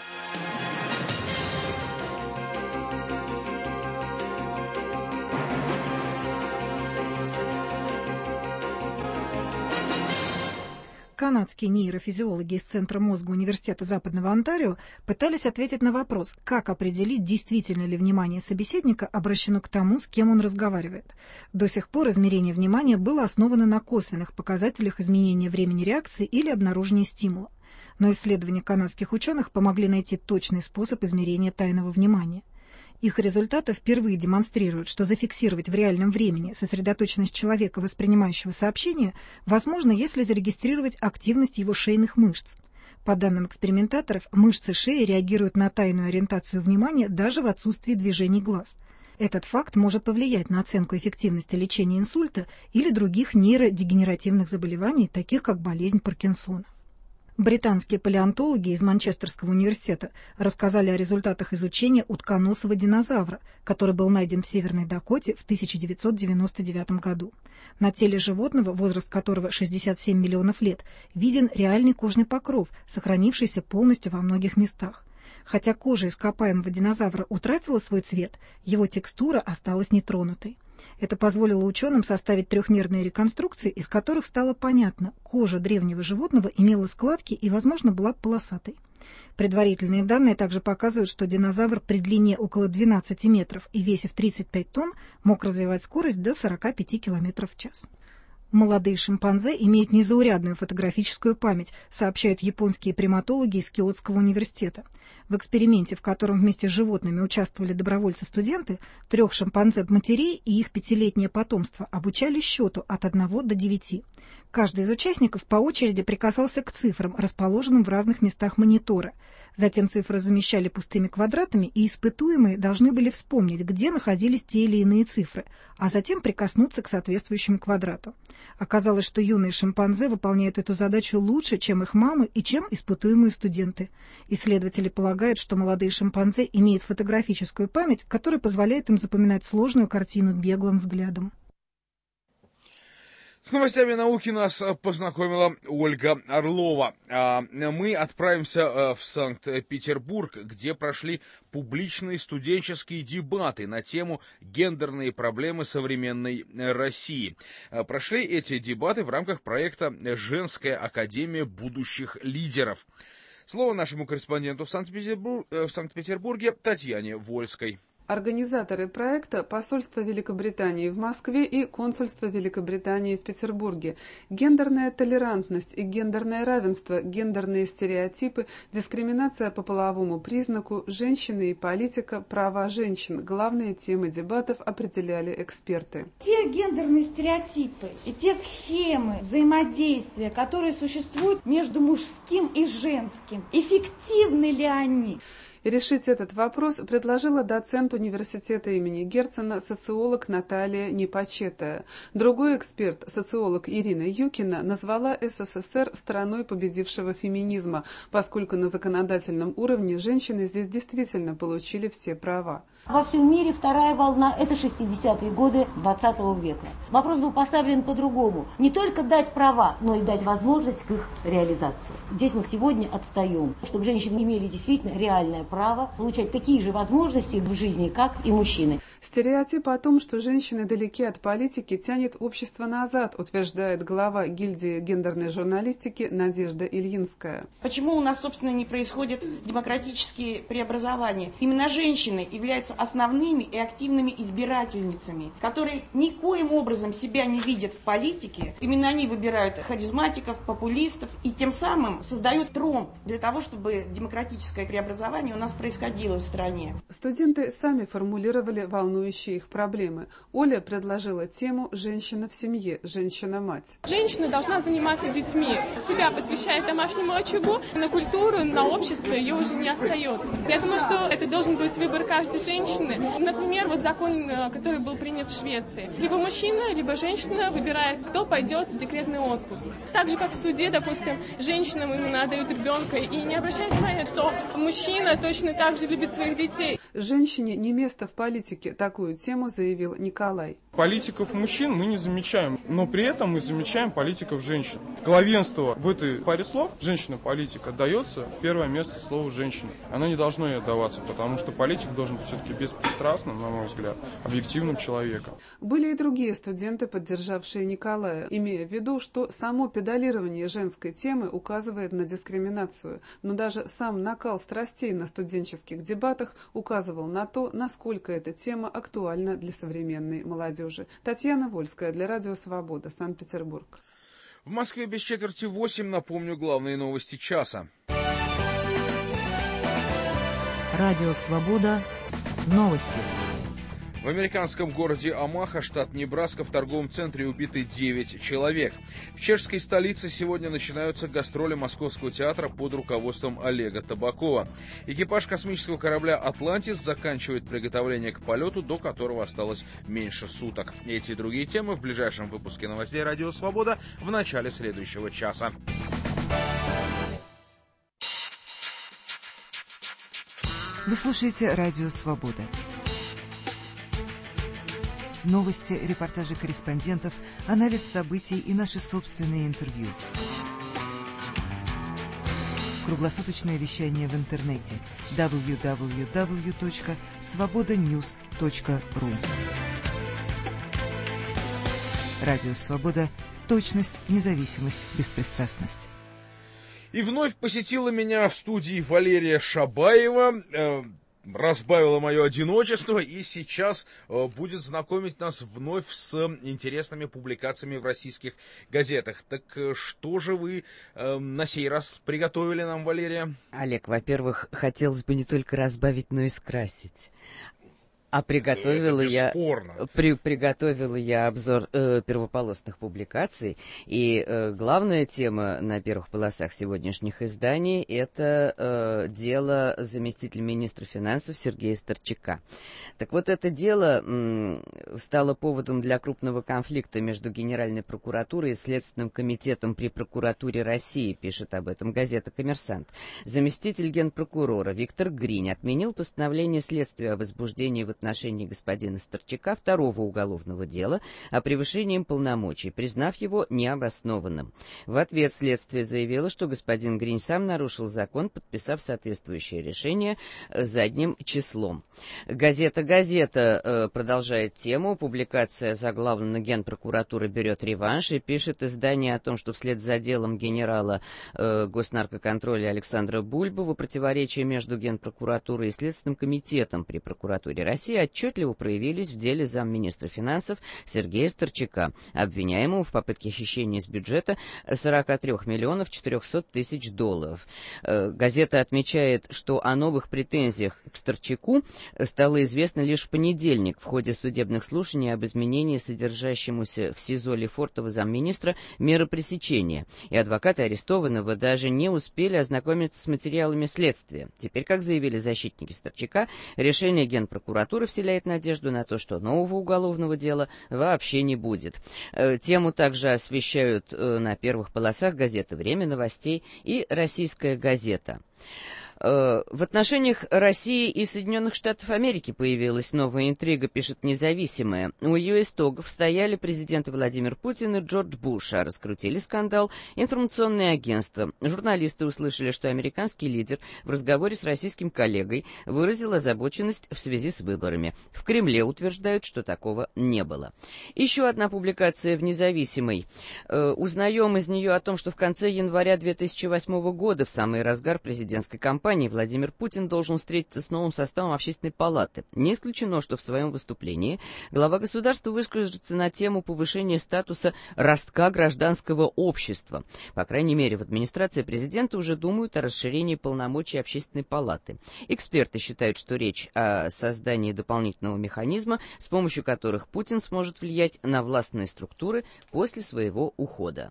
Канадские нейрофизиологи из Центра мозга Университета Западного Онтарио пытались ответить на вопрос, как определить, действительно ли внимание собеседника обращено к тому, с кем он разговаривает. До сих пор измерение внимания было основано на косвенных показателях изменения времени реакции или обнаружения стимула. Но исследования канадских ученых помогли найти точный способ измерения тайного внимания. Их результаты впервые демонстрируют, что зафиксировать в реальном времени сосредоточенность человека, воспринимающего сообщение, возможно, если зарегистрировать активность его шейных мышц. По данным экспериментаторов, мышцы шеи реагируют на тайную ориентацию внимания даже в отсутствии движений глаз. Этот факт может повлиять на оценку эффективности лечения инсульта или других нейродегенеративных заболеваний, таких как болезнь Паркинсона. Британские палеонтологи из Манчестерского университета рассказали о результатах изучения утконосого динозавра, который был найден в Северной Дакоте в 1999 году. На теле животного, возраст которого 67 миллионов лет, виден реальный кожный покров, сохранившийся полностью во многих местах. Хотя кожа ископаемого динозавра утратила свой цвет, его текстура осталась нетронутой. Это позволило ученым составить трехмерные реконструкции, из которых стало понятно, кожа древнего животного имела складки и, возможно, была полосатой. Предварительные данные также показывают, что динозавр при длине около 12 метров и весе в 35 тонн мог развивать скорость до 45 км в час. Молодые шимпанзе имеют незаурядную фотографическую память, сообщают японские приматологи из Киотского университета. В эксперименте, в котором вместе с животными участвовали добровольцы-студенты, 3 шимпанзе-матерей и их 5-летнее потомство обучали счету от 1 до 9. Каждый из участников по очереди прикасался к цифрам, расположенным в разных местах монитора. Затем цифры замещали пустыми квадратами, и испытуемые должны были вспомнить, где находились те или иные цифры, а затем прикоснуться к соответствующему квадрату. Оказалось, что юные шимпанзе выполняют эту задачу лучше, чем их мамы и чем испытуемые студенты. Исследователи полагают, что молодые шимпанзе имеют фотографическую память, которая позволяет им запоминать сложную картину беглым взглядом. С новостями науки нас познакомила Ольга Орлова. Мы отправимся в Санкт-Петербург, где прошли публичные студенческие дебаты на тему «Гендерные проблемы современной России». Прошли эти дебаты в рамках проекта «Женская академия будущих лидеров». Слово нашему корреспонденту в Санкт-Петербурге Татьяне Вольской. Организаторы проекта – посольство Великобритании в Москве и консульство Великобритании в Петербурге. Гендерная толерантность и гендерное равенство, гендерные стереотипы, дискриминация по половому признаку, женщины и политика, права женщин – главные темы дебатов определяли эксперты. Те гендерные стереотипы и те схемы взаимодействия, которые существуют между мужским и женским, эффективны ли они? Решить этот вопрос предложила доцент университета имени Герцена, социолог Наталья Непочетая. Другой эксперт, социолог Ирина Юкина, назвала СССР страной победившего феминизма, поскольку на законодательном уровне женщины здесь действительно получили все права. Во всем мире вторая волна – это 60-е годы 20 века. Вопрос был поставлен по-другому. Не только дать права, но и дать возможность к их реализации. Здесь мы сегодня отстаем, чтобы женщины имели действительно реальное право получать такие же возможности в жизни, как и мужчины. Стереотип о том, что женщины далеки от политики, тянет общество назад, утверждает глава гильдии гендерной журналистики Надежда Ильинская. Почему у нас, собственно, не происходят демократические преобразования? Именно женщины являются основными и активными избирательницами, которые никоим образом себя не видят в политике. Именно они выбирают харизматиков, популистов и тем самым создают тромб для того, чтобы демократическое преобразование у нас происходило в стране. Студенты сами формулировали волнующие их проблемы. Оля предложила тему «Женщина в семье», «Женщина-мать». Женщина должна заниматься детьми, себя посвящает домашнему очагу, на культуру, на общество ее уже не остается. Я думаю, что это должен быть выбор каждой женщины. Например, вот закон, который был принят в Швеции. Либо мужчина, либо женщина выбирает, кто пойдет в декретный отпуск. Так же, как в суде, допустим, женщинам именно отдают ребенка и не обращают внимания, что мужчина точно так же любит своих детей. Женщине не место в политике, такую тему заявил Николай. Политиков мужчин мы не замечаем, но при этом мы замечаем политиков женщин. Главенство в этой паре слов «женщина-политик» отдается первое место слову «женщина». Оно не должно ей отдаваться, потому что политик должен быть все-таки беспристрастным, на мой взгляд, объективным человеком. Были и другие студенты, поддержавшие Николая, имея в виду, что само педалирование женской темы указывает на дискриминацию. Но даже сам накал страстей на студенческих дебатах указывал на то, насколько эта тема актуальна для современной молодежи. Татьяна Вольская для Радио Свобода, Санкт-Петербург. В Москве без 7:45, напомню, главные новости часа. Радио Свобода. Новости. В американском городе Омаха, штат Небраска, в торговом центре убиты 9 человек. В чешской столице сегодня начинаются гастроли Московского театра под руководством Олега Табакова. Экипаж космического корабля «Атлантис» заканчивает приготовление к полету, до которого осталось меньше суток. Эти и другие темы в ближайшем выпуске новостей «Радио Свобода» в начале следующего часа. Вы слушаете «Радио Свобода». Новости, репортажи корреспондентов, анализ событий и наши собственные интервью. Круглосуточное вещание в интернете www.svobodanews.ru. Радио Свобода. Точность, независимость, беспристрастность. И вновь посетила меня в студии Валерия Шабаева, разбавила мое одиночество и сейчас будет знакомить нас вновь с интересными публикациями в российских газетах. Так что же вы на сей раз приготовили нам, Валерия? Олег, во-первых, хотелось бы не только разбавить, но и скрасить. А приготовила я обзор первополосных публикаций, и главная тема на первых полосах сегодняшних изданий – это дело заместителя министра финансов Сергея Старчака. Так вот, это дело стало поводом для крупного конфликта между Генеральной прокуратурой и Следственным комитетом при прокуратуре России, пишет об этом газета «Коммерсант». Заместитель генпрокурора Виктор Гринь отменил постановление следствия о возбуждении в отношении господина Старчака второго уголовного дела о превышении полномочий, признав его необоснованным. В ответ следствие заявило, что господин Гринь сам нарушил закон, подписав соответствующее решение задним числом. Газета продолжает тему. Публикация заглавлена «Генпрокуратура берет реванш» и пишет издание о том, что вслед за делом генерала госнаркоконтроля Александра Бульбова противоречия между Генпрокуратурой и Следственным комитетом при прокуратуре России отчетливо проявились в деле замминистра финансов Сергея Старчака, обвиняемого в попытке хищения из бюджета 43 миллионов 400 тысяч долларов. Газета отмечает, что о новых претензиях к Старчаку стало известно лишь в понедельник в ходе судебных слушаний об изменении содержащемуся в СИЗО Лефортово замминистра меры пресечения, и адвокаты арестованного даже не успели ознакомиться с материалами следствия. Теперь, как заявили защитники Старчака, решение Генпрокуратуры вселяет надежду на то, что нового уголовного дела вообще не будет. Тему также освещают на первых полосах газеты «Время новостей» и «Российская газета». В отношениях России и Соединенных Штатов Америки появилась новая интрига, пишет «Независимая». У ее истоков стояли президенты Владимир Путин и Джордж Буш, а раскрутили скандал информационные агентства. Журналисты услышали, что американский лидер в разговоре с российским коллегой выразил озабоченность в связи с выборами. В Кремле утверждают, что такого не было. Еще одна публикация в «Независимой». Узнаем из нее о том, что в конце января 2008 года, в самый разгар президентской кампании, Владимир Путин должен встретиться с новым составом Общественной палаты. Не исключено, что в своем выступлении глава государства выскажется на тему повышения статуса ростка гражданского общества. По крайней мере, в администрации президента уже думают о расширении полномочий Общественной палаты. Эксперты считают, что речь о создании дополнительного механизма, с помощью которых Путин сможет влиять на властные структуры после своего ухода.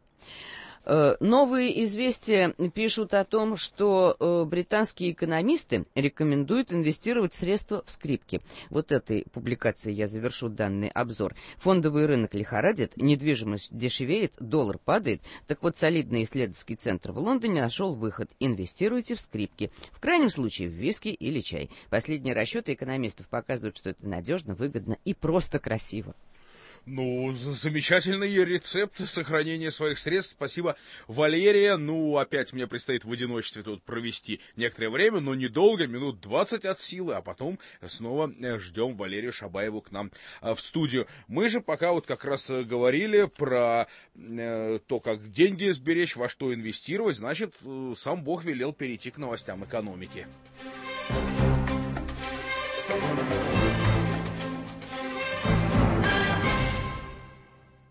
Новые известия пишут о том, что британские экономисты рекомендуют инвестировать средства в скрипки. Вот этой публикацией я завершу данный обзор. Фондовый рынок лихорадит, недвижимость дешевеет, доллар падает. Так вот, солидный исследовательский центр в Лондоне нашел выход. Инвестируйте в скрипки. В крайнем случае в виски или чай. Последние расчеты экономистов показывают, что это надежно, выгодно и просто красиво. Ну, замечательный рецепт сохранения своих средств. Спасибо, Валерия. Ну, опять мне предстоит в одиночестве тут провести некоторое время, но недолго, минут 20 от силы, а потом снова ждем Валерию Шабаеву к нам в студию. Мы же пока вот как раз говорили про то, как деньги сберечь, во что инвестировать. Значит, сам Бог велел перейти к новостям экономики.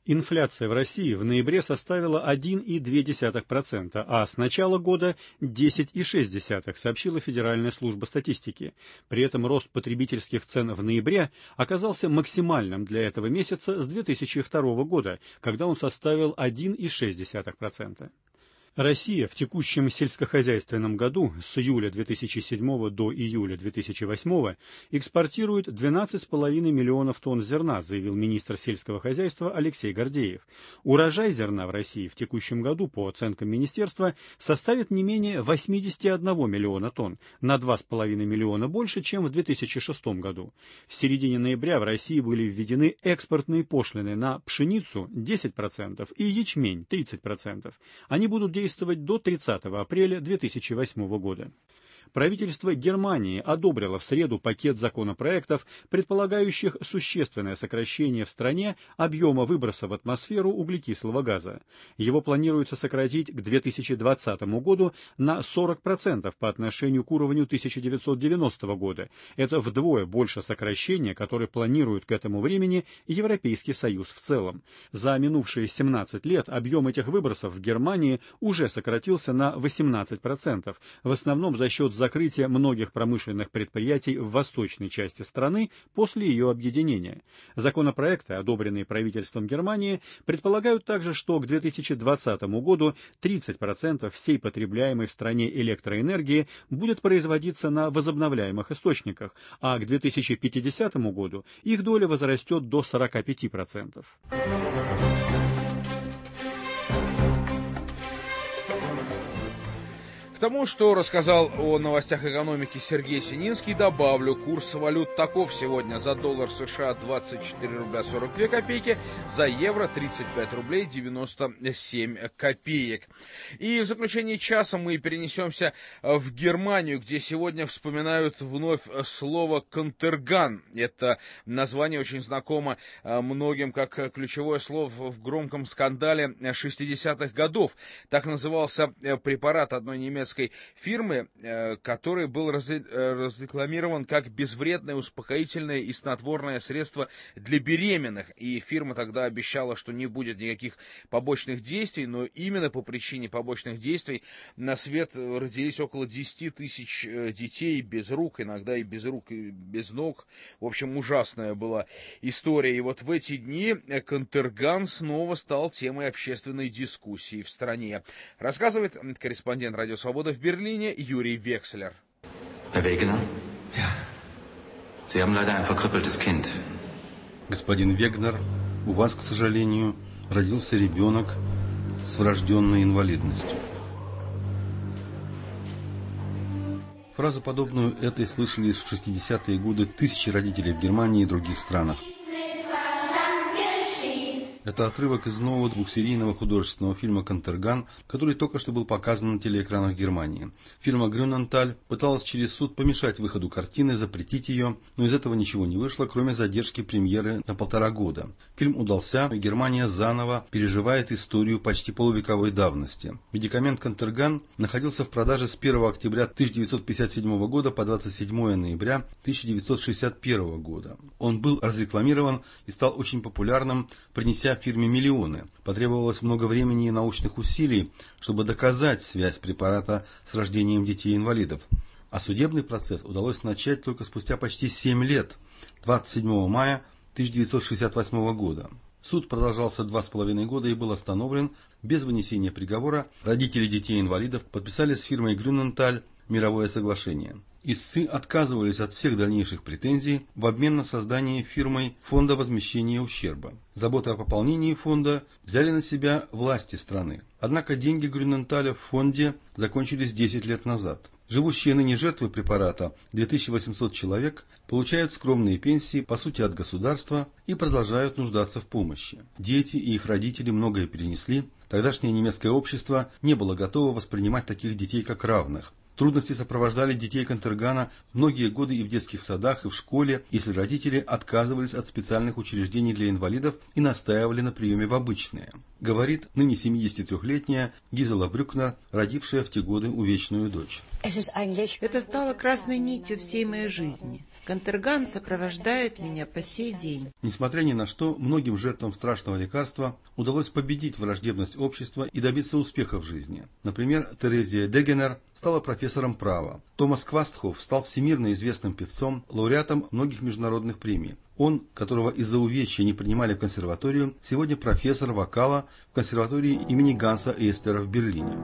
Инфляция в России в ноябре составила 1,2%, а с начала года 10,6%, сообщила Федеральная служба статистики. При этом рост потребительских цен в ноябре оказался максимальным для этого месяца с 2002 года, когда он составил 1,6%. Россия в текущем сельскохозяйственном году с июля 2007 до июля 2008 экспортирует 12,5 миллионов тонн зерна, заявил министр сельского хозяйства Алексей Гордеев. Урожай зерна в России в текущем году, по оценкам министерства, составит не менее 81 миллиона тонн, на 2,5 миллиона больше, чем в 2006 году. В середине ноября в России были введены экспортные пошлины на пшеницу 10% и ячмень 30%. Они будут действовать до 30 апреля 2008 года. Правительство Германии одобрило в среду пакет законопроектов, предполагающих существенное сокращение в стране объема выброса в атмосферу углекислого газа. Его планируется сократить к 2020 году на 40% по отношению к уровню 1990 года. Это вдвое больше сокращения, которое планирует к этому времени Европейский Союз в целом. За минувшие 17 лет объем этих выбросов в Германии уже сократился на 18%, в основном за счет закрытия многих промышленных предприятий в восточной части страны после ее объединения. Законопроекты, одобренные правительством Германии, предполагают также, что к 2020 году 30% всей потребляемой в стране электроэнергии будет производиться на возобновляемых источниках, а к 2050 году их доля возрастет до 45%. К тому, что рассказал о новостях экономики Сергей Сининский, добавлю, курс валют таков сегодня: за доллар США 24 рубля 42 копейки, за евро 35 рублей 97 копеек. И в заключении часа мы перенесемся в Германию, где сегодня вспоминают вновь слово «контерган». Это название очень знакомо многим как ключевое слово в громком скандале 60-х годов. Так назывался препарат одной немецкой фирмы, который был разрекламирован как безвредное успокоительное и снотворное средство для беременных. И фирма тогда обещала, что не будет никаких побочных действий, но именно по причине побочных действий на свет родились около 10 тысяч детей без рук, иногда и без рук, и без ног. В общем, ужасная была история. И вот в эти дни контерган снова стал темой общественной дискуссии в стране. Рассказывает корреспондент «Радио Свобода» в Берлине Юрий Векслер. Herr Wegener? Ja. Sie haben leider ein verkrüppeltes Kind. Господин Вегнер, у вас, к сожалению, родился ребенок с врожденной инвалидностью. Фразу, подобную этой, слышали в 60-е годы тысячи родителей в Германии и других странах. Это отрывок из нового двухсерийного художественного фильма «Контерган», который только что был показан на телеэкранах Германии. Фирма Grünenthal пыталась через суд помешать выходу картины, запретить ее, но из этого ничего не вышло, кроме задержки премьеры на 1,5 года. Фильм удался, и Германия заново переживает историю почти полувековой давности. Медикамент «Контерган» находился в продаже с 1 октября 1957 года по 27 ноября 1961 года. Он был разрекламирован и стал очень популярным, принеся фирме миллионы. Потребовалось много времени и научных усилий, чтобы доказать связь препарата с рождением детей-инвалидов. А судебный процесс удалось начать только спустя почти 7 лет, 27 мая 1968 года. Суд продолжался 2,5 года и был остановлен без вынесения приговора. Родители детей-инвалидов подписали с фирмой Grünenthal мировое соглашение. Истцы отказывались от всех дальнейших претензий в обмен на создание фирмой фонда возмещения ущерба. Заботы о пополнении фонда взяли на себя власти страны. Однако деньги Grünenthaля в фонде закончились 10 лет назад. Живущие ныне жертвы препарата, 2800 человек, получают скромные пенсии, по сути, от государства и продолжают нуждаться в помощи. Дети и их родители многое перенесли. Тогдашнее немецкое общество не было готово воспринимать таких детей как равных. Трудности сопровождали детей Контергана многие годы и в детских садах, и в школе, если родители отказывались от специальных учреждений для инвалидов и настаивали на приеме в обычные. Говорит ныне 73-летняя Гизела Брюкнер, родившая в те годы увечную дочь. Это стало красной нитью всей моей жизни. Кантерган сопровождает меня по сей день. Несмотря ни на что, многим жертвам страшного лекарства удалось победить враждебность общества и добиться успеха в жизни. Например, Терезия Дегенер стала профессором права. Томас Квастхоф стал всемирно известным певцом, лауреатом многих международных премий. Он, которого из-за увечья не принимали в консерваторию, сегодня профессор вокала в консерватории имени Ганса Эстера в Берлине.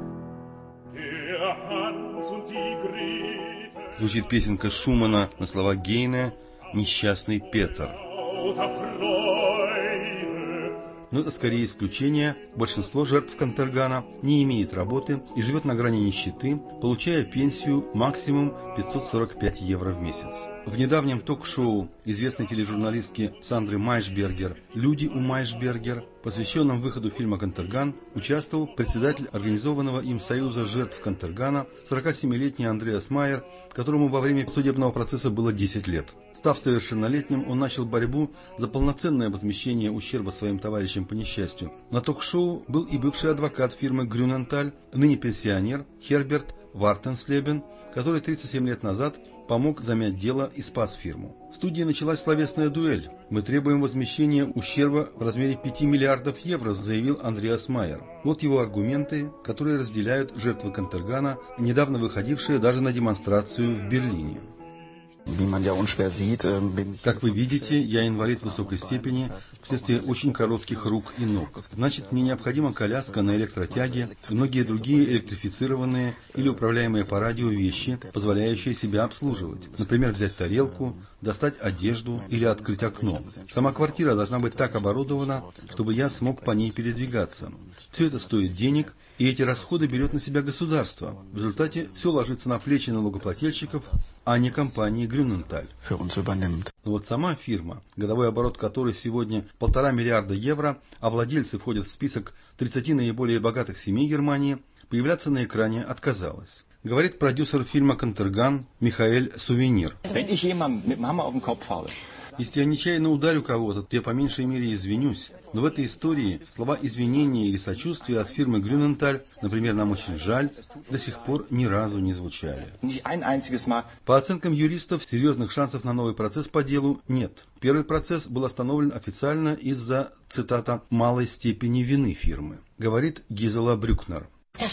Звучит песенка Шумана на слова Гейне «Несчастный Петр». Но это скорее исключение. Большинство жертв Кантергана не имеет работы и живет на грани нищеты, получая пенсию максимум 545 евро в месяц. В недавнем ток-шоу известной тележурналистки Сандры Майшбергер «Люди у Майшбергер», посвященном выходу фильма «Кантерган», участвовал председатель организованного им Союза жертв Кантергана 47-летний Андреас Майер, которому во время судебного процесса было 10 лет. Став совершеннолетним, он начал борьбу за полноценное возмещение ущерба своим товарищам по несчастью. На ток-шоу был и бывший адвокат фирмы Грюненталь, ныне пенсионер Херберт Вартенслебен, который 37 лет назад помог замять дело и спас фирму. В студии началась словесная дуэль. «Мы требуем возмещения ущерба в размере 5 миллиардов евро», заявил Андреас Майер. Вот его аргументы, которые разделяют жертвы Кантергана, недавно выходившие даже на демонстрацию в Берлине. Как вы видите, я инвалид высокой степени вследствие очень коротких рук и ног. Значит, мне необходима коляска на электротяге и многие другие электрифицированные или управляемые по радио вещи, позволяющие себя обслуживать. Например, взять тарелку, достать одежду или открыть окно. Сама квартира должна быть так оборудована, чтобы я смог по ней передвигаться. Все это стоит денег, и эти расходы берет на себя государство. В результате все ложится на плечи налогоплательщиков, а не компании Грюненталь. Но вот сама фирма, годовой оборот которой сегодня 1,5 миллиарда евро, а владельцы входят в список 30 наиболее богатых семей Германии, появляться на экране отказалась. Говорит продюсер фильма «Кантерган» Михаэль Сувенир. Если я нечаянно ударю кого-то, то я по меньшей мере извинюсь. Но в этой истории слова извинения или сочувствия от фирмы Грюненталь, например, «нам очень жаль», до сих пор ни разу не звучали. По оценкам юристов, серьезных шансов на новый процесс по делу нет. Первый процесс был остановлен официально из-за, цитата, «малой степени вины фирмы», говорит Гизела Брюкнер.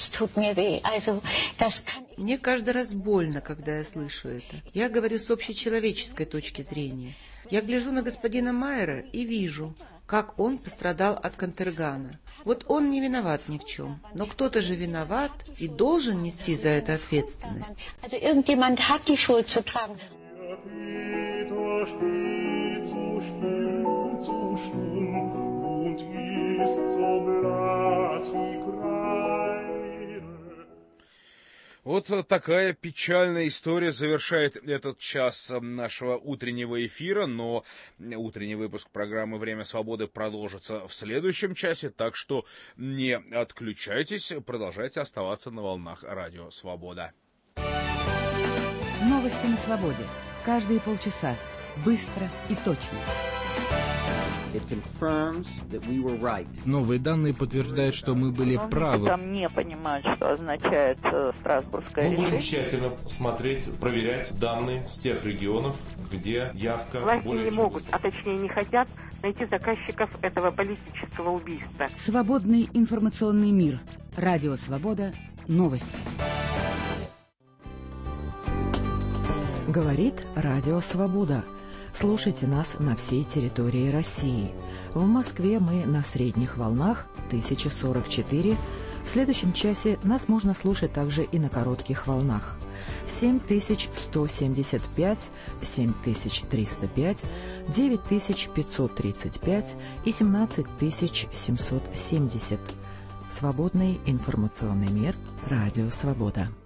Мне каждый раз больно, когда я слышу это. Я говорю с общечеловеческой точки зрения. Я гляжу на господина Майера и вижу, как он пострадал от Кантергана. Вот он не виноват ни в чем, но кто-то же виноват и должен нести за это ответственность. Вот такая печальная история завершает этот час нашего утреннего эфира, но утренний выпуск программы «Время свободы» продолжится в следующем часе, так что не отключайтесь, продолжайте оставаться на волнах Радио Свобода. Новости на свободе. Каждые полчаса. Быстро и точно. Новые данные подтверждают, что мы были правы. Там не понимают, что означает Страсбургское решение. Мы будем тщательно смотреть, проверять данные с тех регионов, где явка власти более не могут, а точнее не хотят найти заказчиков этого политического убийства. Свободный информационный мир. Радио Свобода. Новости. Говорит Радио Свобода. Слушайте нас на всей территории России. В Москве мы на средних волнах 1044. В следующем часе нас можно слушать также и на коротких волнах. 7175, 7305, 9535 и 17770. Свободный информационный мир. Радио Свобода.